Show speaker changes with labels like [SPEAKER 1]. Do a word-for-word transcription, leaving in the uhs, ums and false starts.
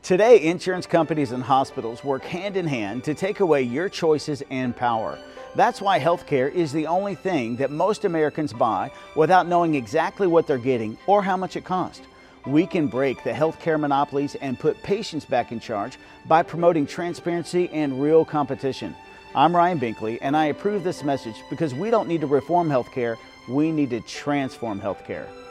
[SPEAKER 1] Today, insurance companies and hospitals work hand in hand to take away your choices and power. That's why healthcare is the only thing that most Americans buy without knowing exactly what they're getting or how much it costs. We can break the healthcare monopolies and put patients back in charge by promoting transparency and real competition. I'm Ryan Binkley, and I approve this message because we don't need to reform healthcare, we need to transform healthcare.